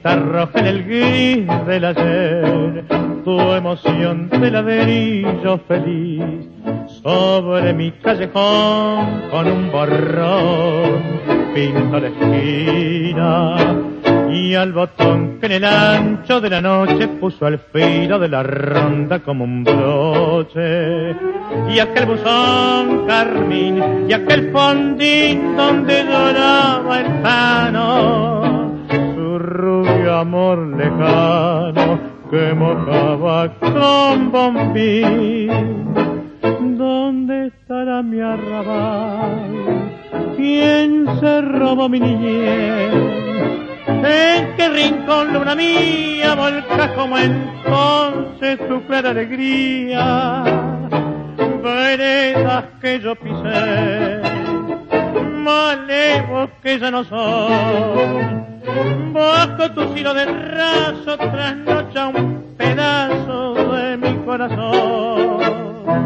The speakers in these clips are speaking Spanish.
arroja en el gris del ayer tu emoción de ladrillo feliz sobre mi callejón con un borrón pinto la esquina y al botón que en el ancho de la noche puso al filo de la ronda como un broche y aquel buzón carmín y aquel fondín donde lloraba el Tano su rubio amor lejano que mojaba con bombín. ¿Dónde estará mi arrabal? ¿Quién se robó mi niñez? ¿En qué rincón luna mía volca como entonces su clara alegría? Veredas que yo pisé, malevos que ya no son, bajo tu silo de raso trasnocha un pedazo de mi corazón.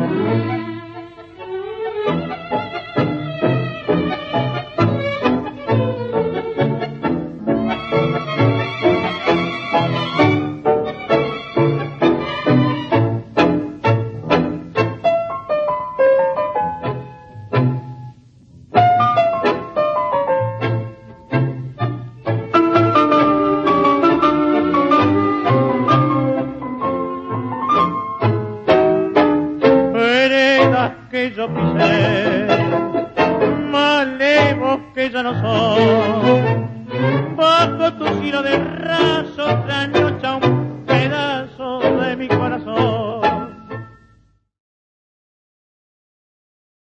Que yo pisé, malevos que ya no son, bajo tu silo de raso, otra noche